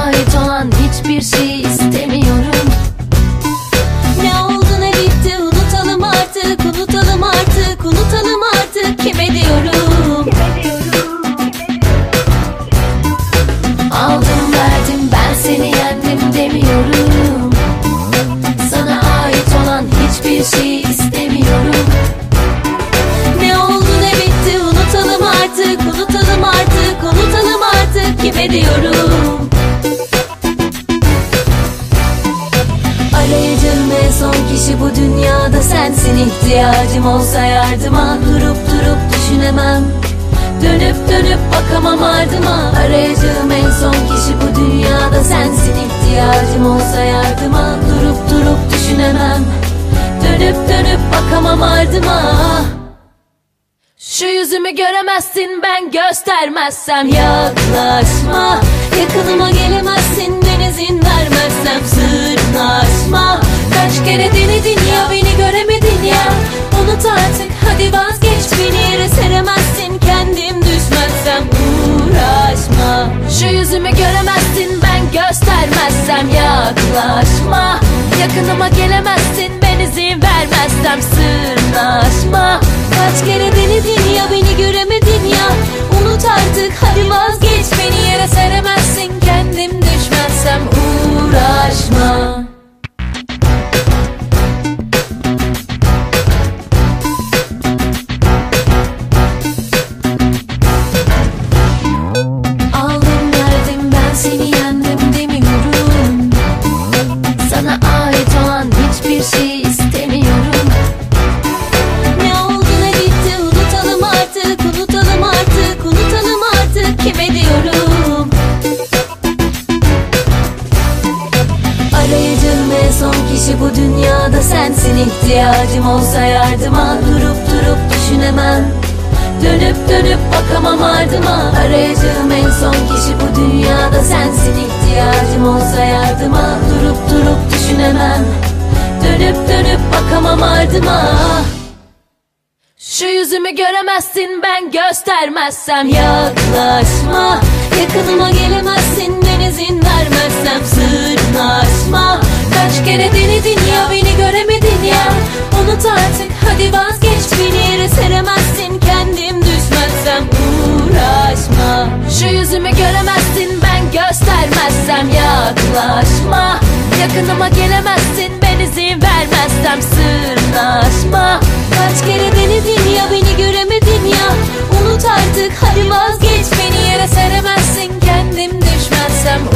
ait olan hiçbir şey istemiyorum. Ne oldu ne bitti unutalım artık, unutalım artık, unutalım artık. Kime diyorum? Aldım verdim ben seni yendim demiyorum. Sana ait olan hiçbir şey istemiyorum. Ne oldu ne bitti unutalım artık, unutalım artık, unutalım artık. Kime diyorum? Arayacağım en son kişi bu dünyada sensin. İhtiyacım olsa yardıma durup durup düşünemem. Dönüp dönüp bakamam ardıma. Arayacağım en son kişi bu dünyada sensin. İhtiyacım olsa yardıma durup durup düşünemem. Dönüp dönüp bakamam ardıma. Şu yüzümü göremezsin ben göstermezsem. Yaklaşma, Yakınıma gelemezsin ben izin vermezsem. Sırnaşma, kaç kere denedin ya beni göremedin ya. Unut artık hadi vazgeç, beni yere seremezsin kendim düşmezsem. Uğraşma, şu yüzümü göremezsin ben göstermezsem. Yaklaşma, yakınıma gelemezsin ben izin vermezsem. Sırnaşma, kaç kere denedin ya beni göremedin ya. Unut artık hadi vazgeç, beni yere seremezsin kendim düşmezsem. Uğraşma. aldım verdim ben seni yendim demiyorum. Sana ait olan hiçbir şey istemiyorum. Ne oldu ne bitti unutalım artık, unutalım artık, unutalım artık. Kime diyorum? Arayacağım en son kişi bu dünyada sensin. İhtiyacım olsa yardıma durup durup düşünemem. Dönüp dönüp bakamam ardıma. Arayacağım en son kişi bu dünyada sensin. İhtiyacım olsa yardıma durup durup düşünemem. Dönüp dönüp bakamam ardıma. Şu yüzümü göremezsin ben göstermezsem. Yaklaşma, yakınıma gelemezsin ben izin vermezsem. Sırnaşma, kaç kere denedin ya beni göremedin ya. Unut artık hadi vazgeç, beni yere seremezsin kendim düşmezsem. Uğraşma, şu yüzümü göremezsin ben göstermezsem. Yaklaşma, yakınıma gelemezsin ben izin vermezsem. Sırnaşma, kaç kere denedin ya beni göremedin ya. Unut artık hadi vazgeç, beni yere seremezsin kendim düşmezsem.